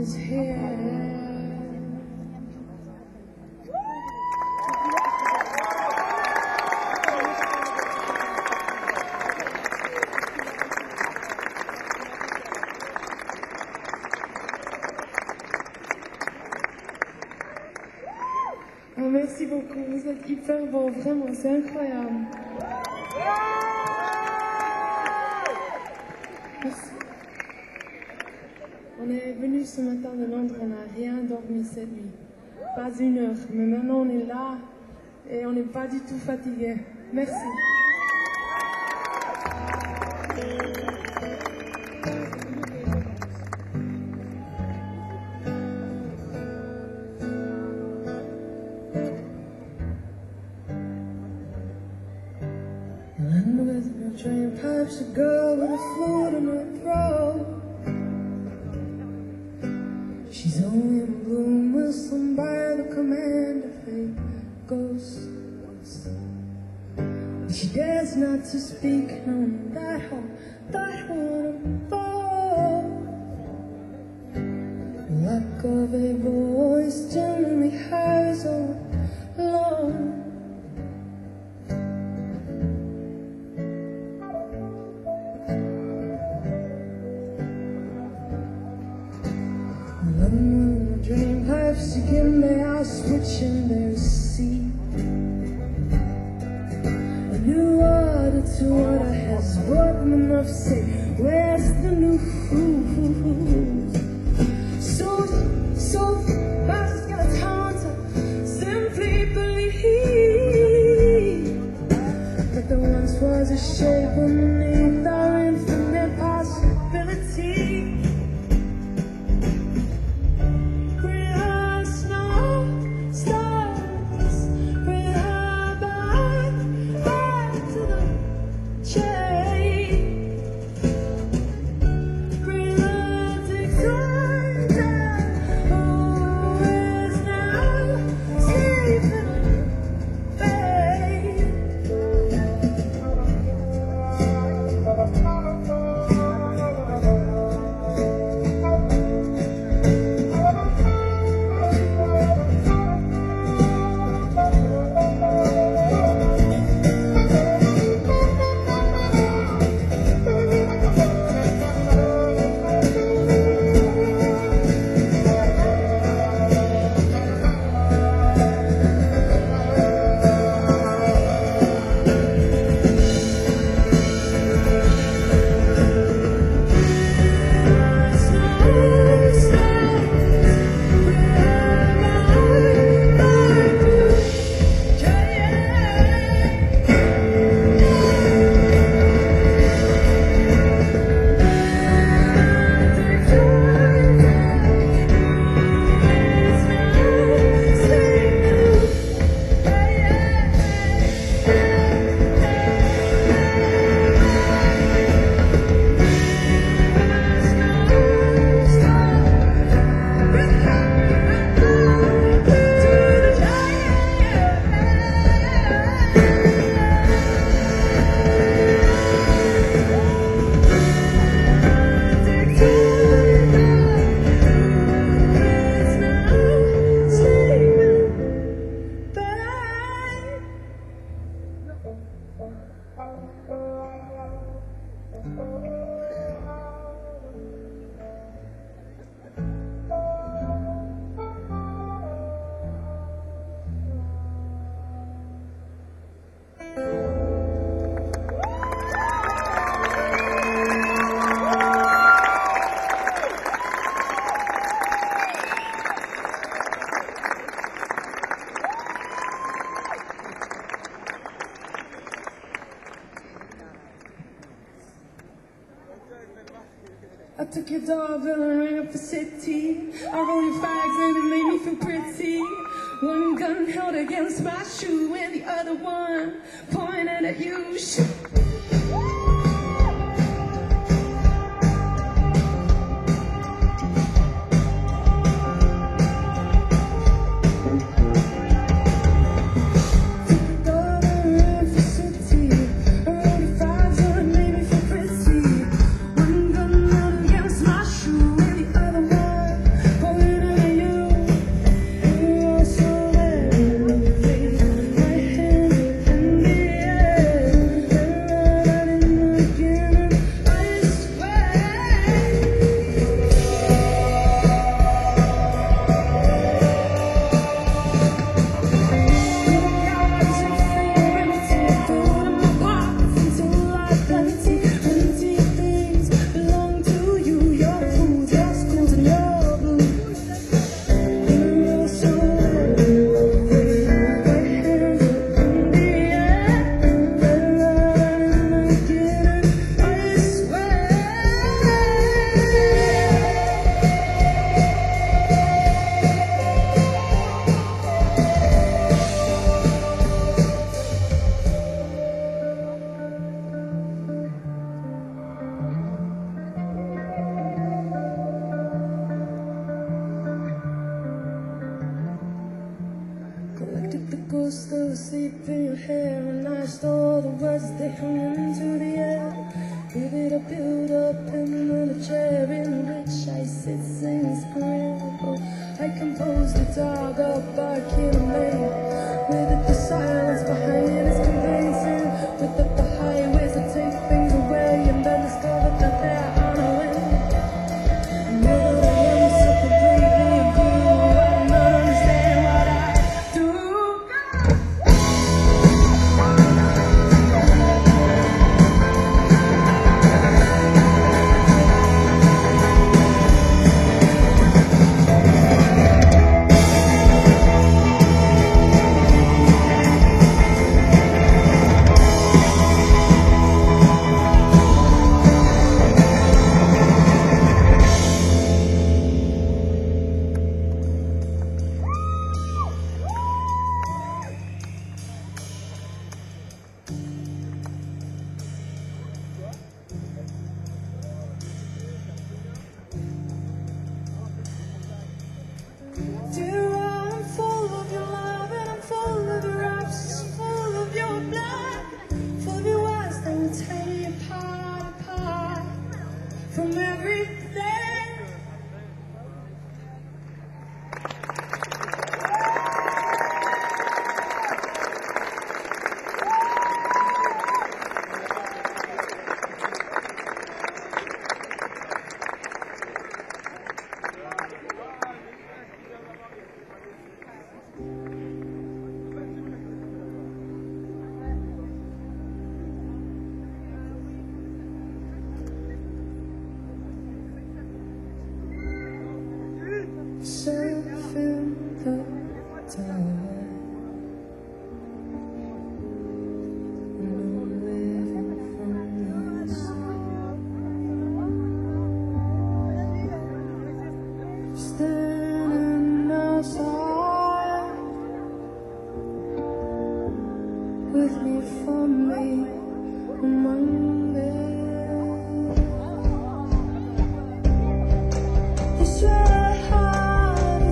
is here. Oh, merci beaucoup, vous êtes hyper beau, vraiment, c'est incroyable. Merci. On est venu ce matin de Londres, on n'a rien dormi cette nuit. Pas une heure, mais maintenant on est là et on n'est pas du tout fatigué. Merci. And with no train pipes to go with a float in her throat. She's only in bloom whistling by the command of fate. Ghosts once. She dares not to speak, knowing that won't unfold. Lack of a voice generally hers all alone. When the dream pipes again, they are switching their seat. A new order to order has broken enough to say, where's the new food? So fast it's gonna taunt her, simply believe that there once was a shape beneath our infinite possibility. I took your doorbell and rang up the city. I rolled your fags and it made me feel pretty. One gun held against my shoe and the other one pointed at you. you're still asleep in your hair, and I stole the words they hung into the air. Give it a build up in another chair in which I sit, sing, scramble. I compose the dog up barking a lane, with it the silence behind is convincing. With it the highways that take things away, and then discover that they're on a wing. Now that I am so completely in view, I do not understand what I do. Dear, I'm full of your love, and I'm full of your absence, full of your blood, full of your words that will tear you apart from everything. Surf in the tide, and I'm living from the inside. Standing outside, with me for me on Monday. You swear hard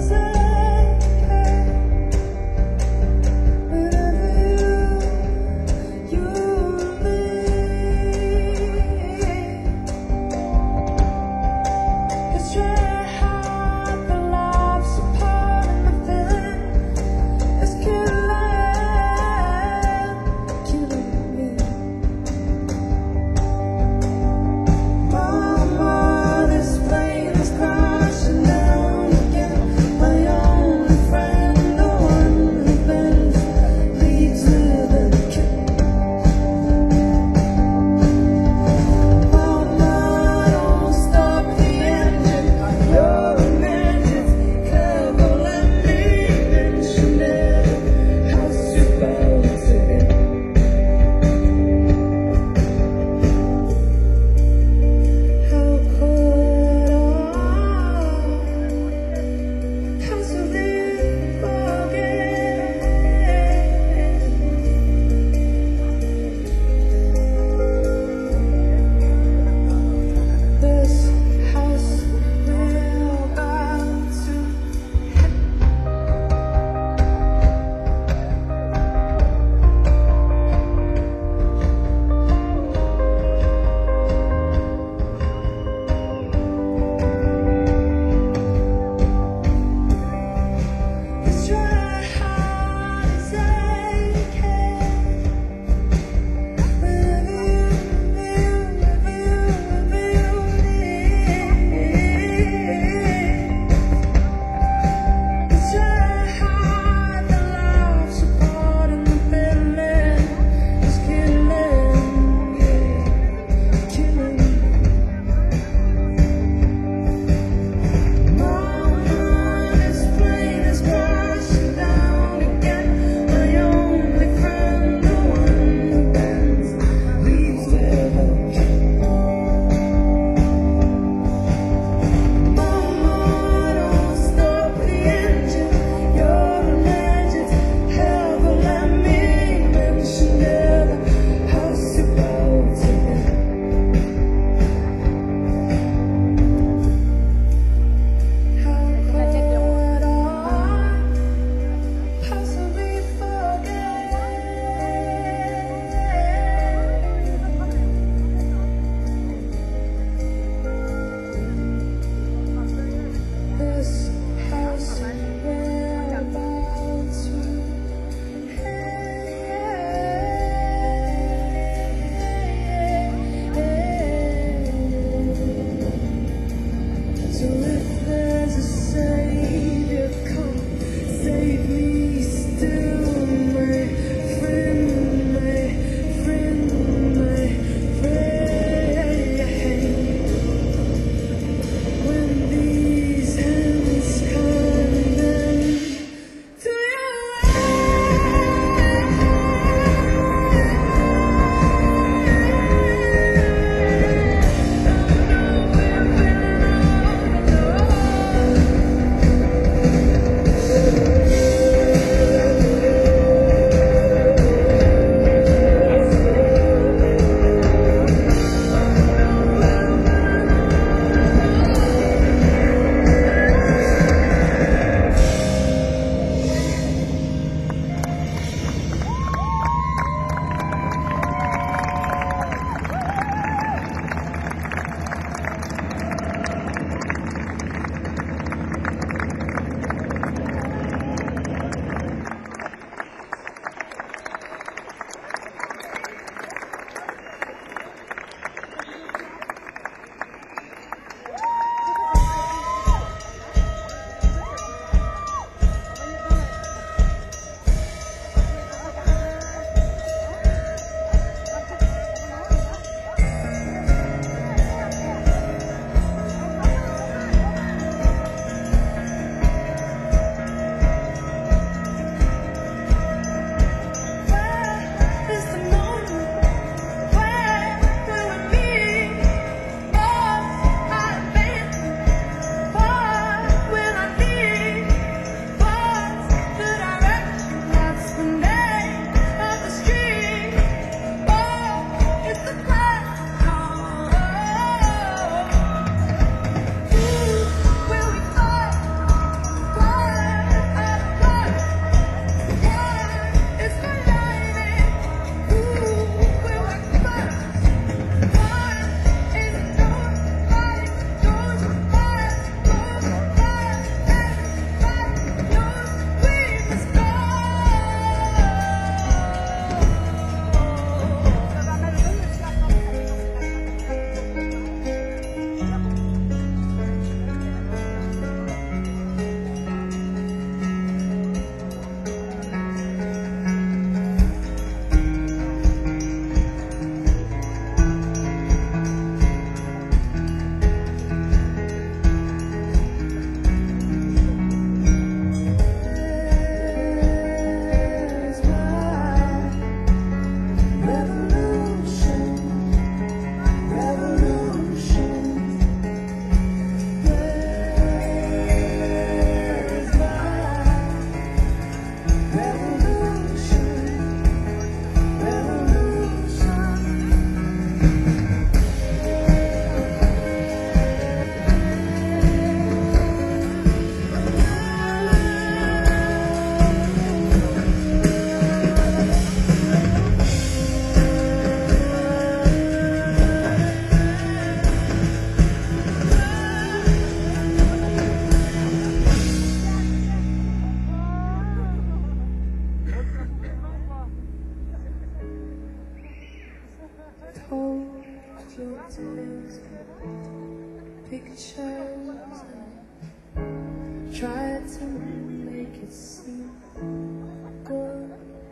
pictures and try to make it seem good.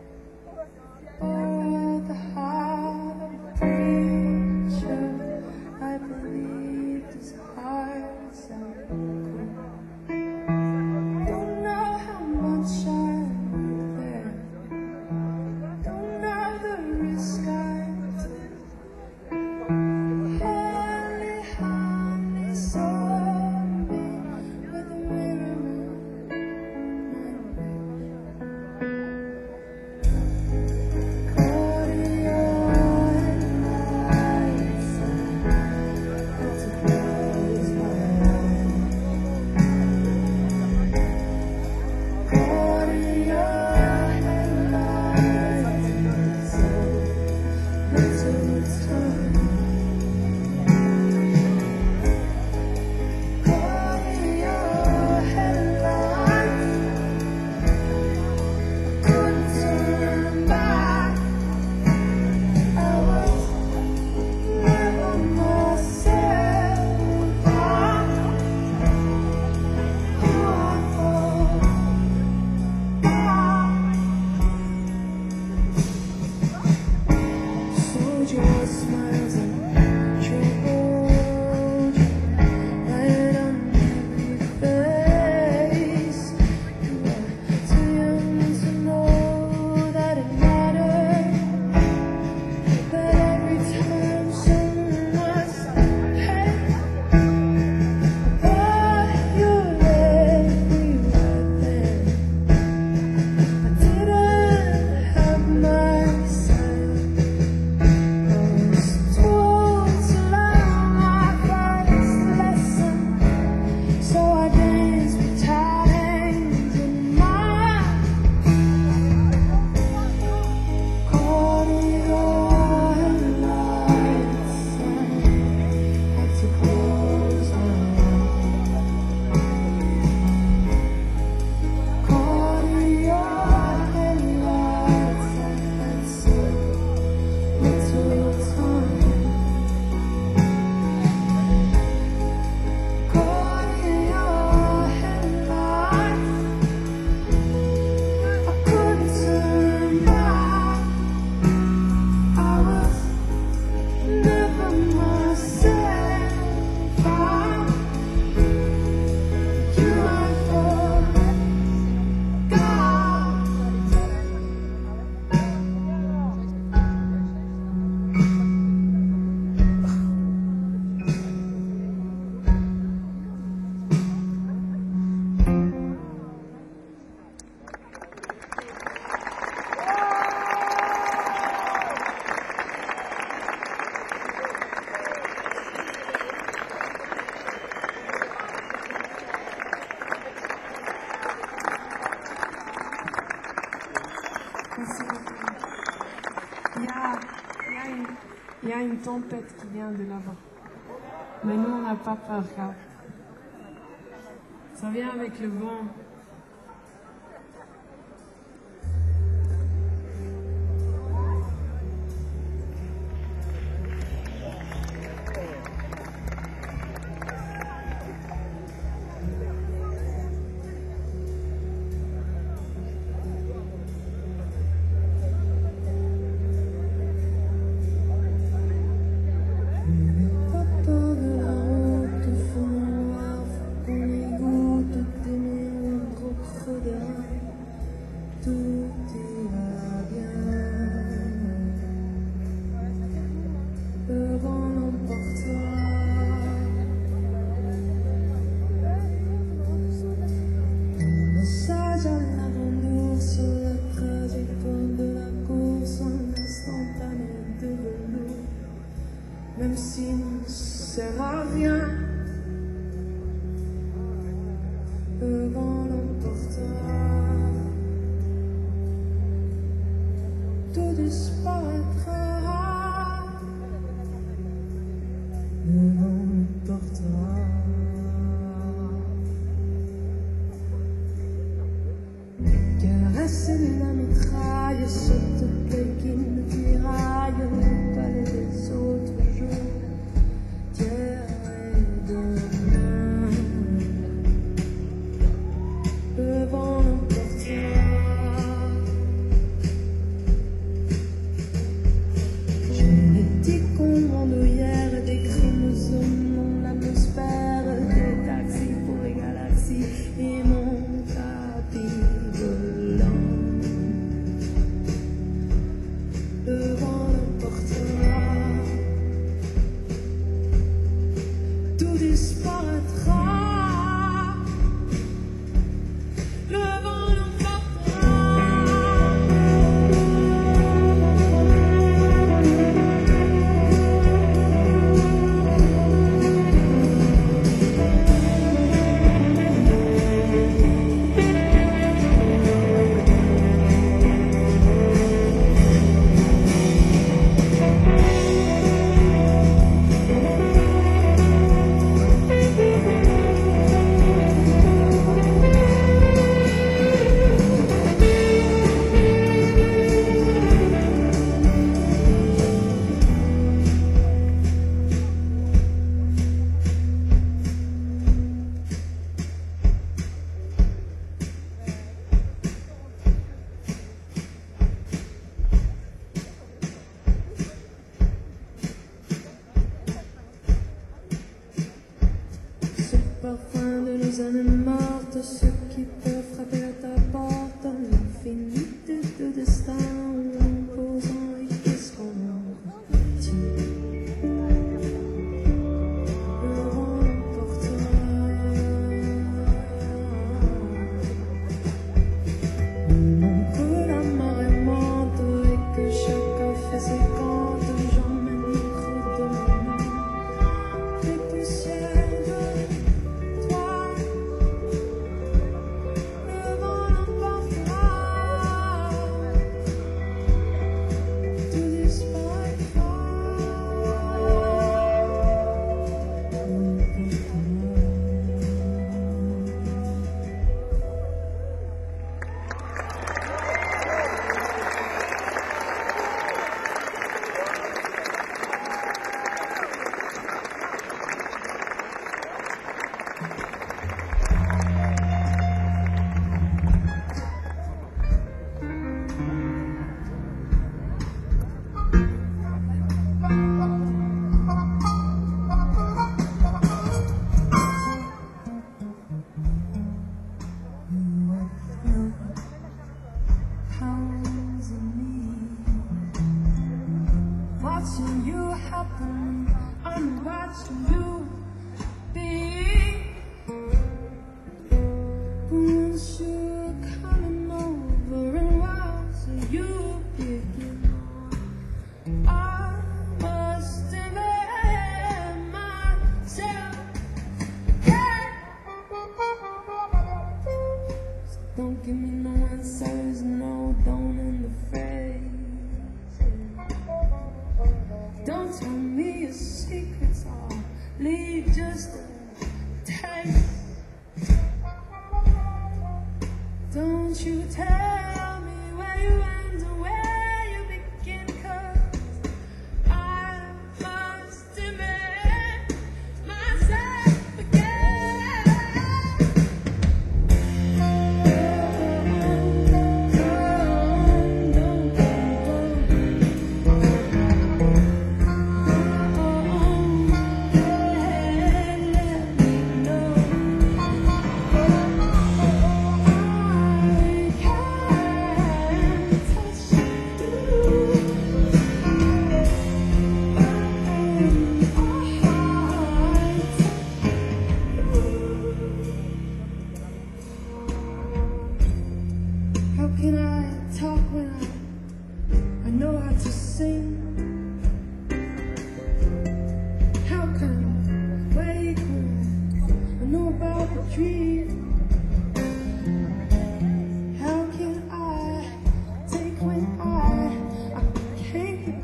Oh, the heart of a preacher, I believe his heart's out cold. Don't know how much I work there, don't know the risk I took. Honey, honey, saw me with a mirror on my your smiles and troubled right on every face. You are too young to know that it matters, but every time someone says, "Oh, you left me right there," I didn't have my sight. Il y a une tempête qui vient de là-bas. Mais nous, on n'a pas peur, car ça vient avec le vent. Même s'il ne sert à rien, le vent l'emportera, tout disparaîtra, le vent l'emportera. Caresser la mitraille, s'il te plaît, qui ne tiraille le palais des autres jours. Terre et de disparaîtra. Le vent l'emportera. Ce parfum de nos années mortes, ceux qui peuvent frapper à ta porte, l'infinité de destin opposant, et qu'est-ce qu'on retient? Le vent l'emportera. Non que la marée monte et que chacun fait ses comptes, j'emmène le creux de ma main, les poussières de toi. Le vent l'emportera. Tout disparaîtra. Hands on me, watching you happen, I'm watching you be. Once you're coming over and watching you begin, I must admit myself. Don't give me no answers, no, don't in the face. Don't tell me your secrets, I'll leave just a taste. Don't you tell me where you end or where you begin, 'cause I must admit myself again. How can I talk when I know how to sing? How can I wake when I know about the dream? How can I take when I can't?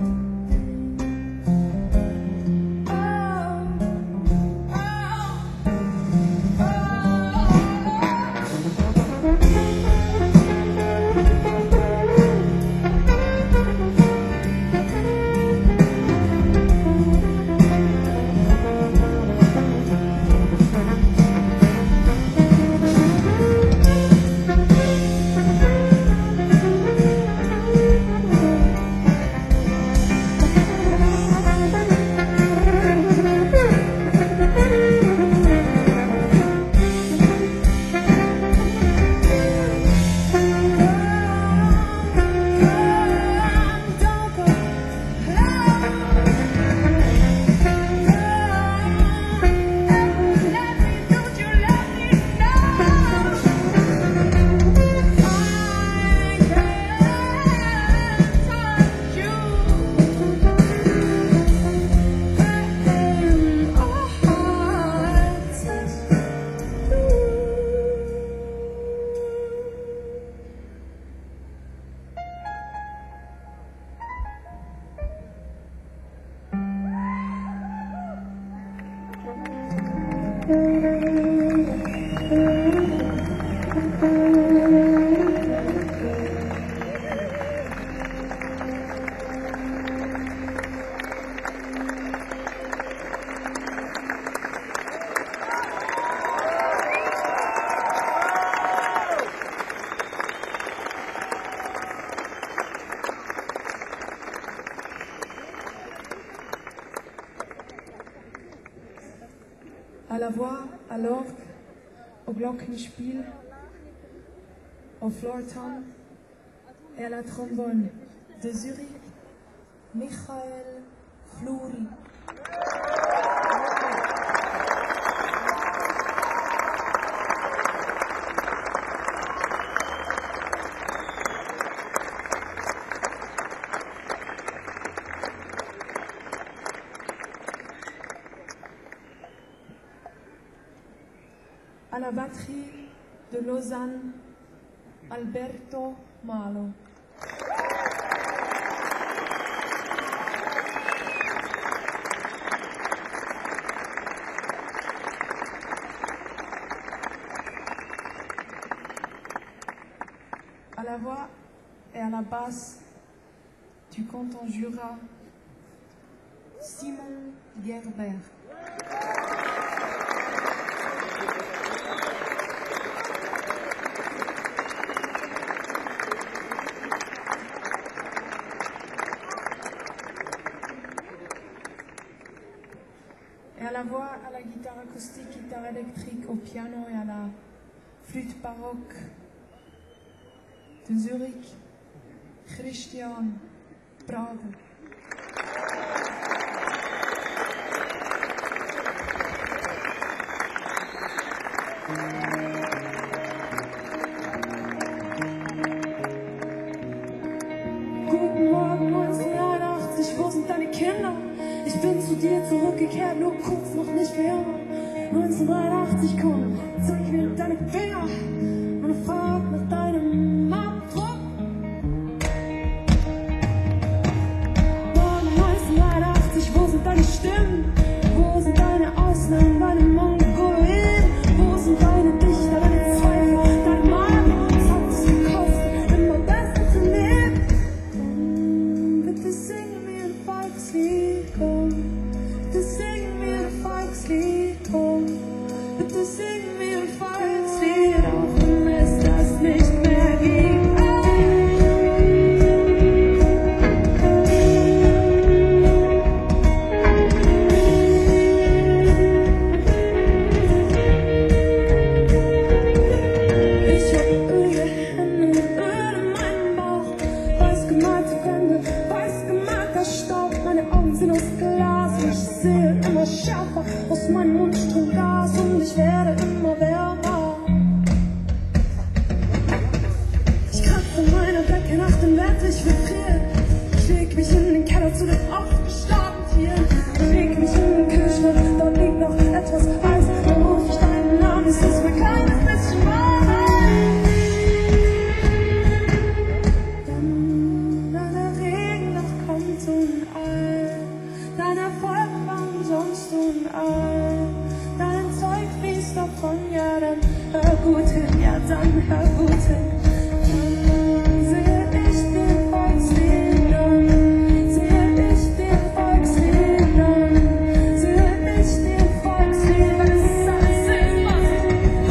À la voix, à l'orgue, au glockenspiel, au Florton et à la trombone de Zurich, Michael Fluri. À la batterie de Lausanne, Alberto Malo. À la voix et à la basse du canton Jura, Simon Gerber. Et à la voix, à la guitare acoustique, guitare électrique, au piano et à la flûte baroque de Zurich, Christian Prader. Guten Morgen 1981, wo sind deine Kinder? Ich bin zu dir zurückgekehrt, nur kurz, noch nicht für immer. 1983, komm, zeig mir deine Finger und frag nach deinem Abdruck. Morgen 1983, wo sind deine Stimmen? Wo sind deine Ausnahmen, deine Mongolien? Wo sind deine Dichter, deine Zweifel, deine Maler? Was hat es gekostet, immer besser zu leben? Bitte sing mir ein Volkslied, komm. Bitte sing mir ein Volkslied, komm. Bitte sing mir ein Volkslied, auch wenn es das nicht mehr gibt. Ich hab öde Hände, Öl in meinem Bauch, weiß gemalte Wände, weiß gemalter Staub. Meine Augen sind aus Glas und ich sehe immer schärfer. Aus meinem Mund strömt Gas und ich werde immer wärmer. Ich kratze meine Decke nach dem Bett, ich will frieren. Ich leg mich in den Keller zu den aufgestauten Tieren. Leg mich in den Kühlschrank, dort liegt noch etwas Eis. Dann ruf ich deinen Namen, es ist mir keines bisschen warm. Dann der Regennacht kommt und all dein Erfolg war umsonst und all dein Zeug fließt davon, ja dann hör gut hin, ja dann hör gut hin. Dann sehe ich den Volksliedern, sehe ich den Volksliedern, sehe ich den Volksliedern, es ist alles in was ich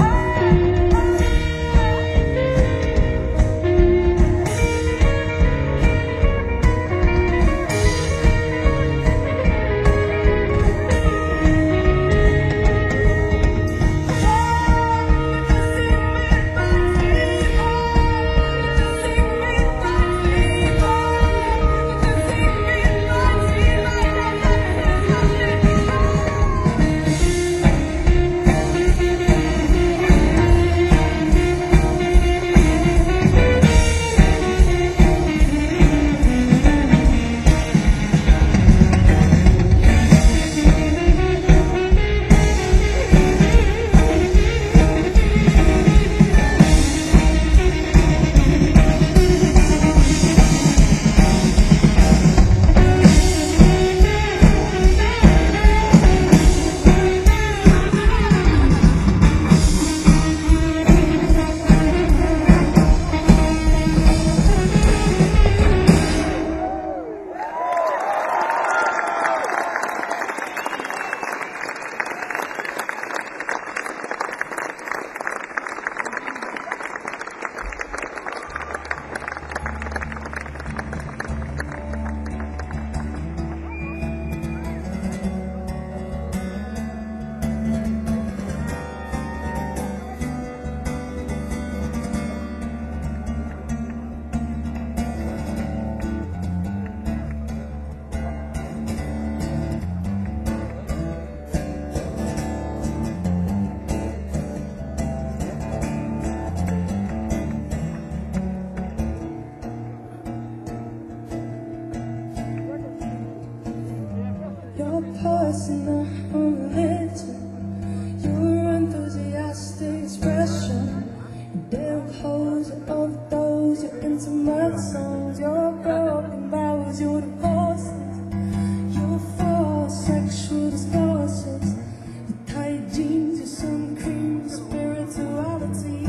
lost in the religion. Your enthusiastic expression, your damn hoes, your overdose, your intimate songs, your broken vows, your divorces, your false sexual discourses, your tight jeans, your sun cream, your spiritualities.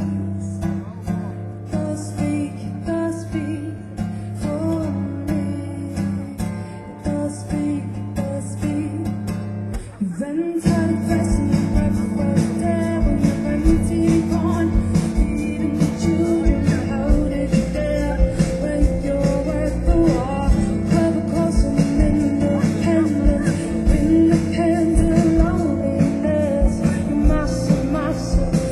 God speak for me. God speak. You've entered pressing the breakfast down, you're empty gone, feeding the children, how did you dare break your word for war? Cover close on independent loneliness. You're massive,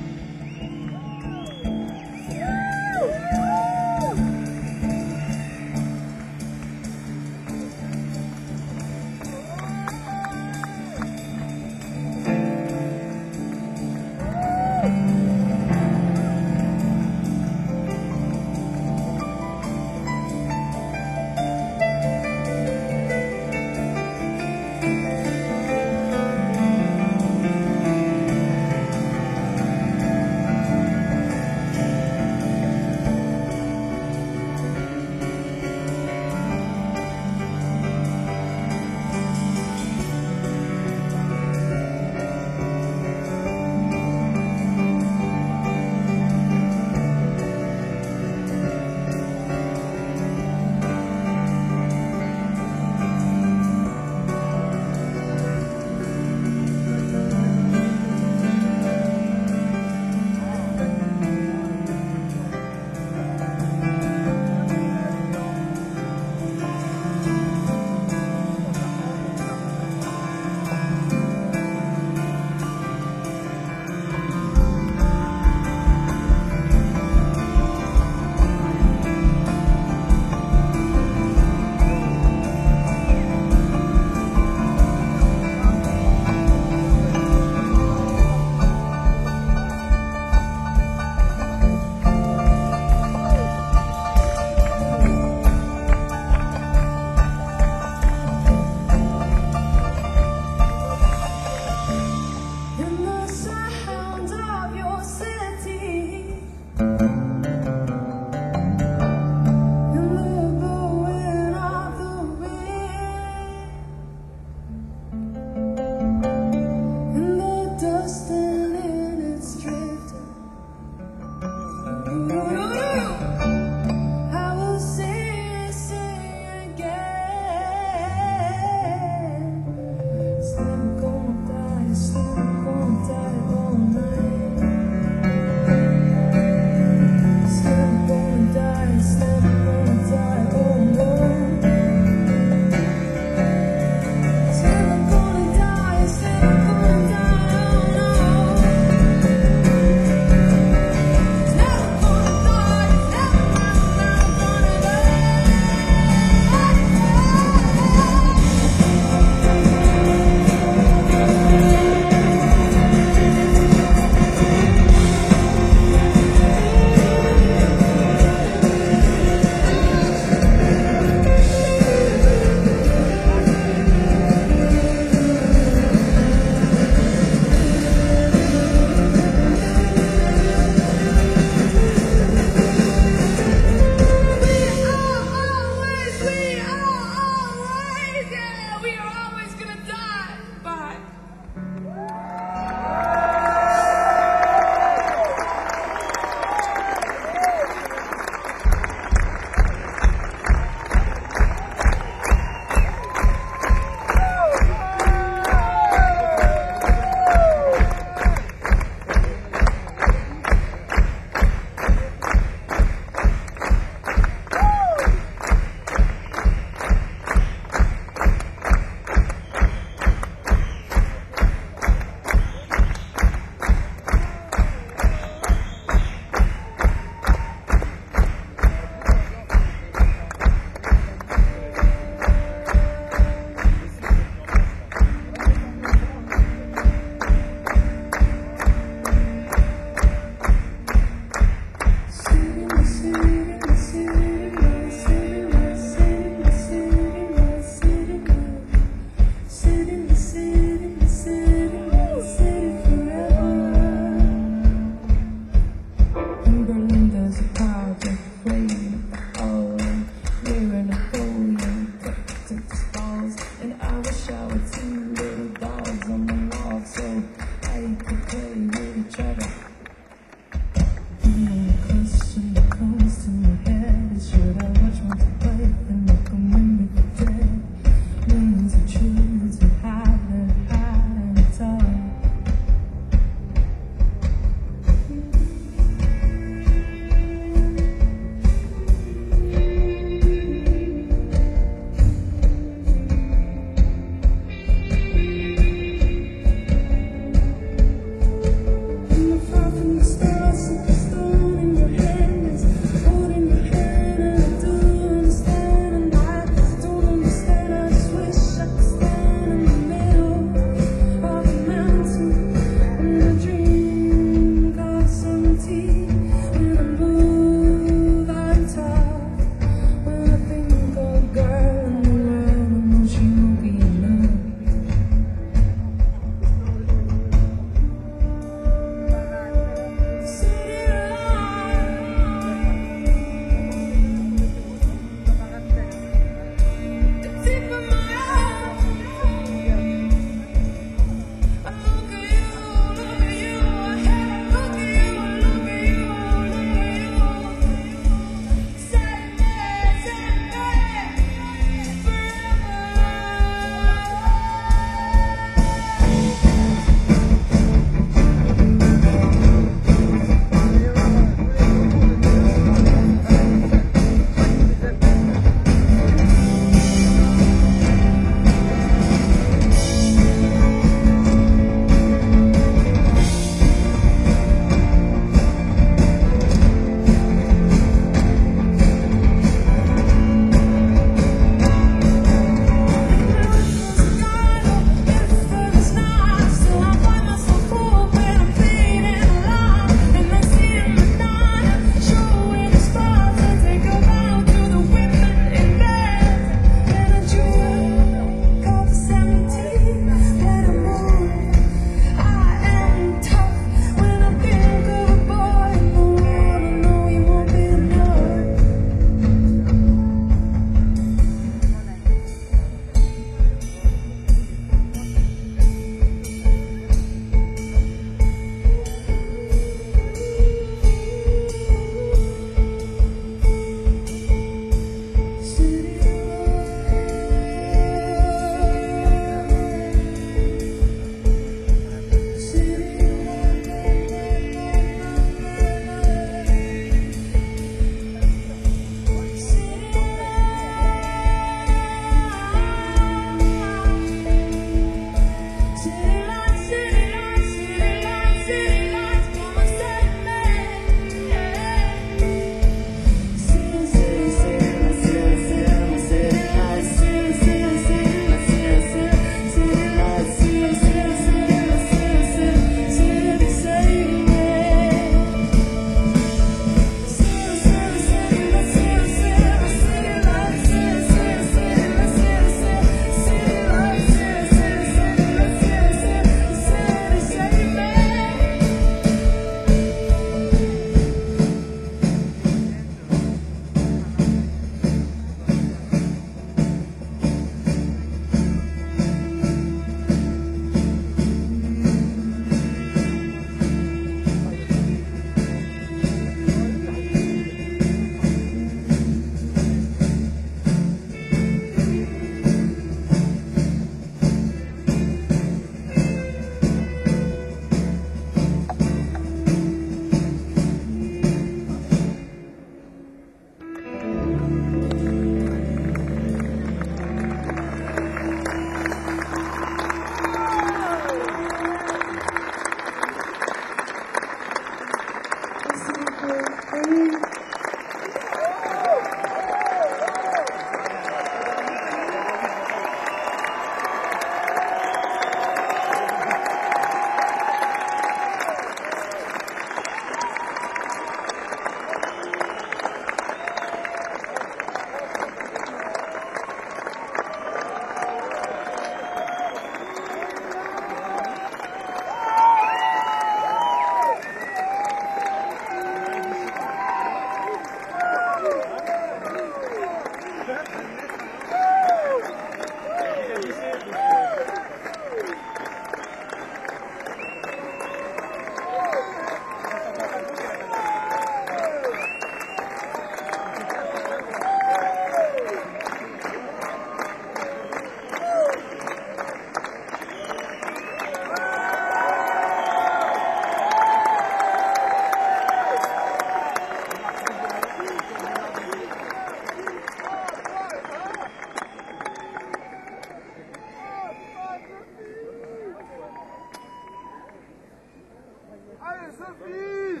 Allez Sophie!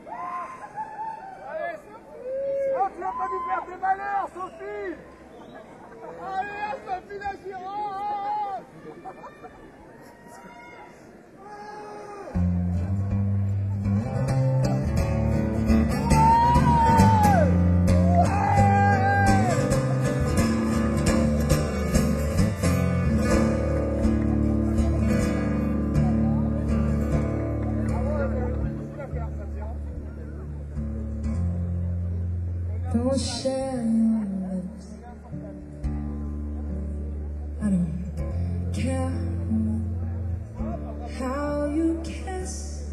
Allez Sophie! Oh, tu vas pas nous faire des malheurs, Sophie! Allez, Sophie la girafe! Don't share your lips. I don't care how you kiss.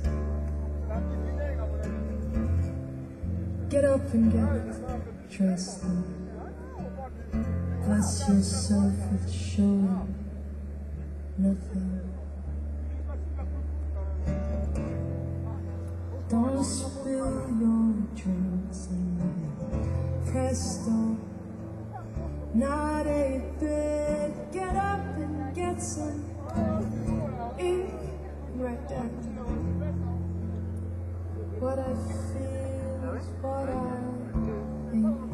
Get up and get dressed and bless yourself with showing nothing. Don't spill your drinks and presto, not a bit. Get up and get some ink right there. What I feel is what I think.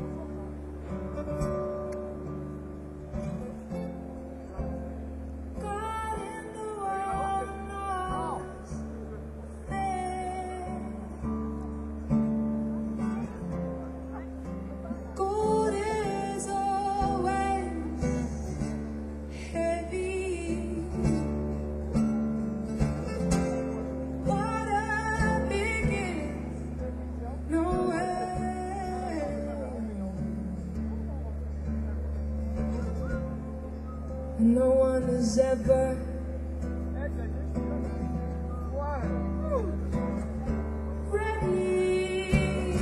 God in the world knows things. Gold is always heavy. What a beginning, no way. No one has ever ready.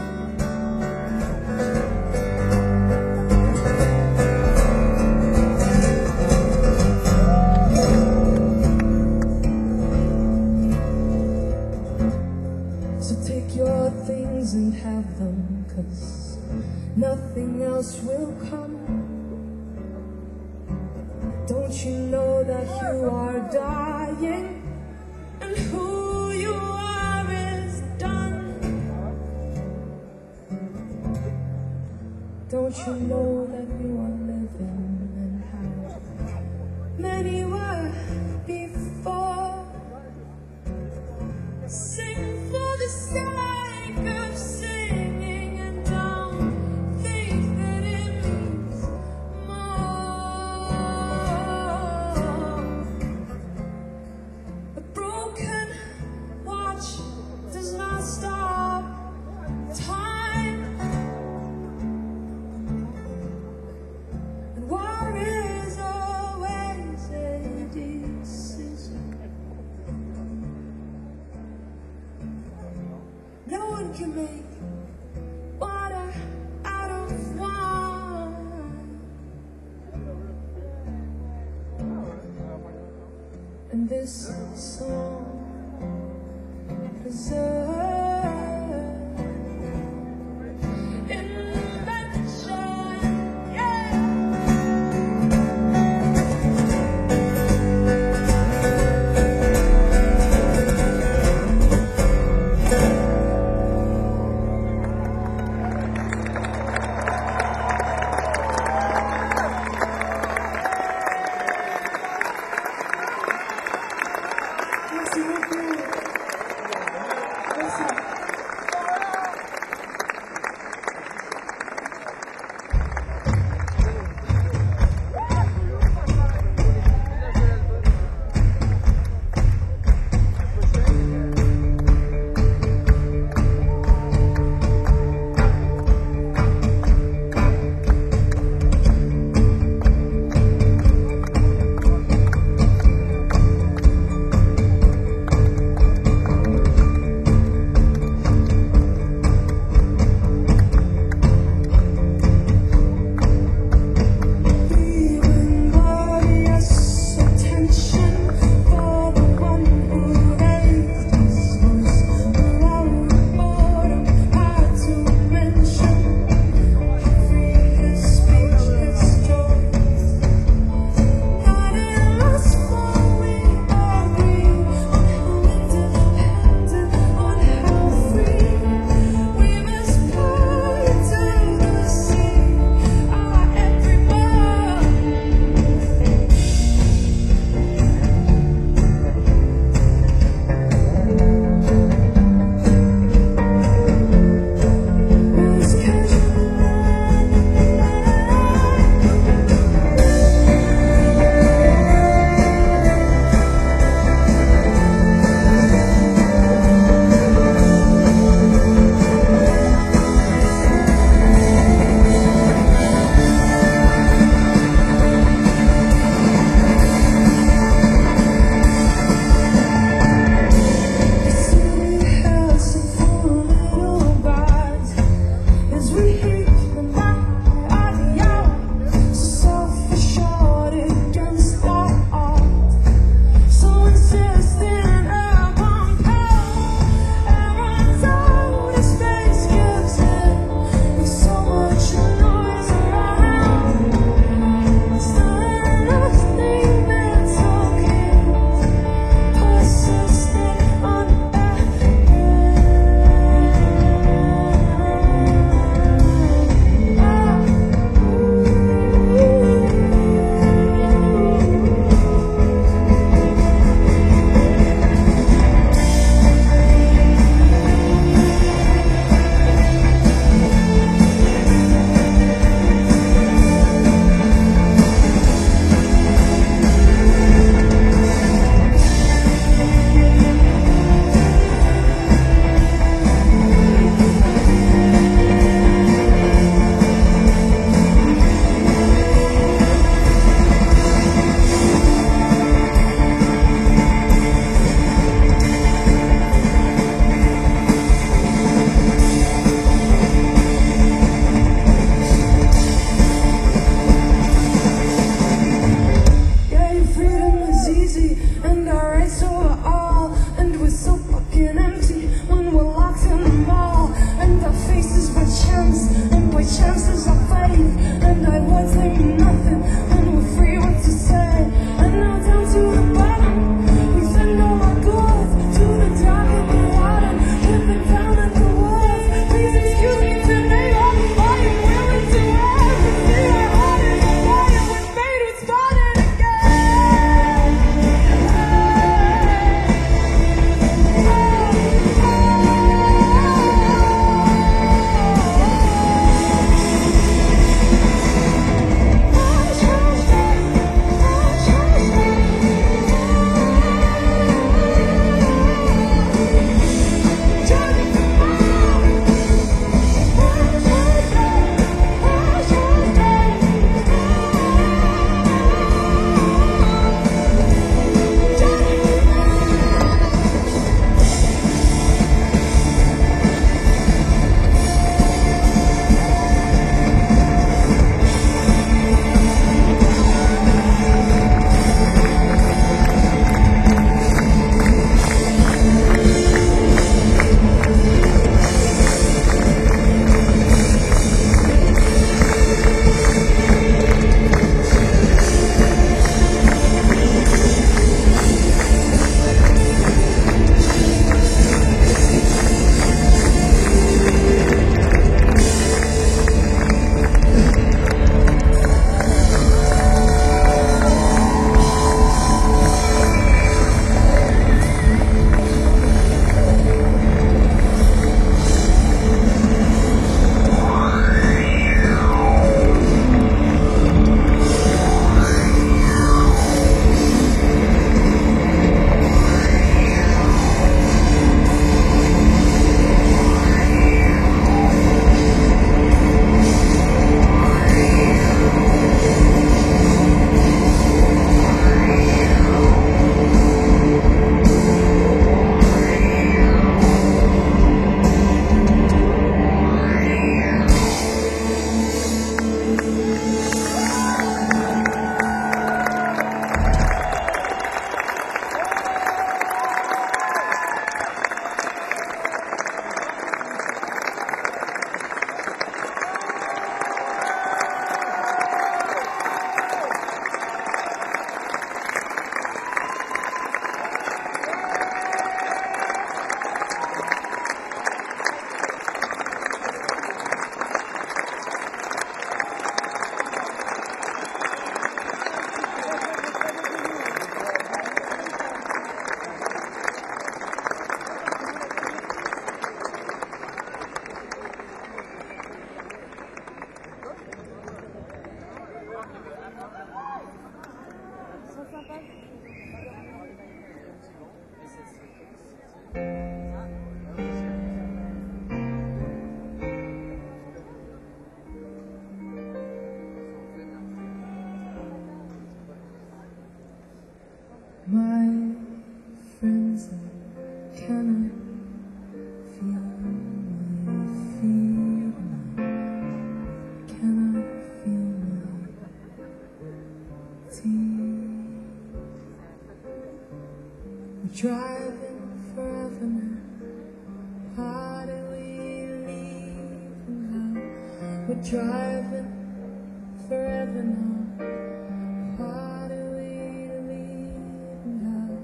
So take your things and have them, 'cause nothing else will come. Don't you know that you are dying, and who you are is done? Don't you know that you are living and how many were before? Sing for the sake of singing and don't think that it means more. A broken watch does not stop time, and war is always a decision. No one can make water out of wine, and this song preserves invention. Yeah. driving forever now. Why do we leave now? We're driving forever now. Why do we leave now?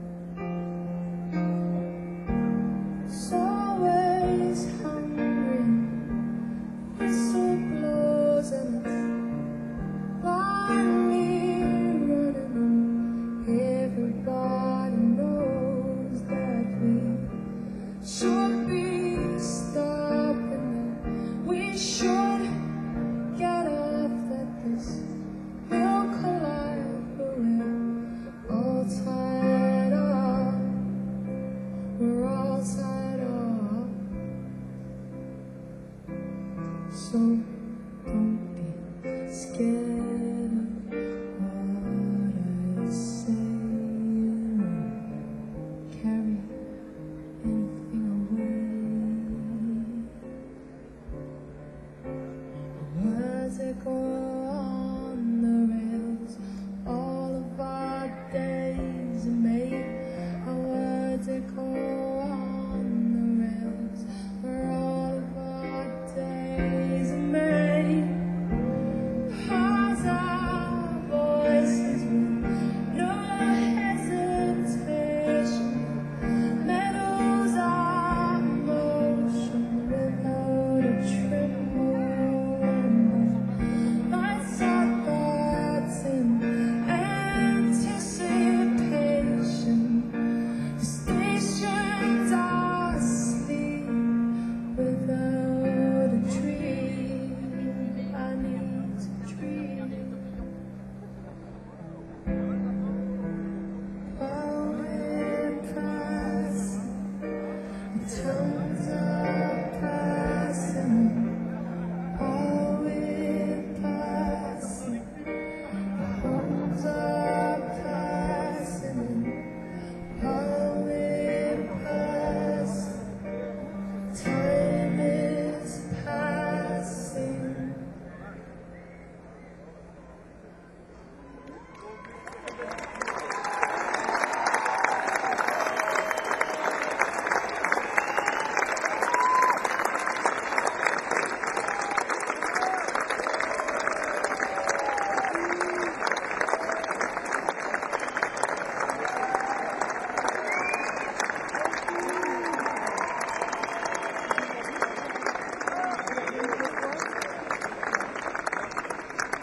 It's always hungry, whistle blows and it's blindly running. Everybody knows that we should be stopping. We should get off, that this will collide, but we're all tied up. We're all tied up. So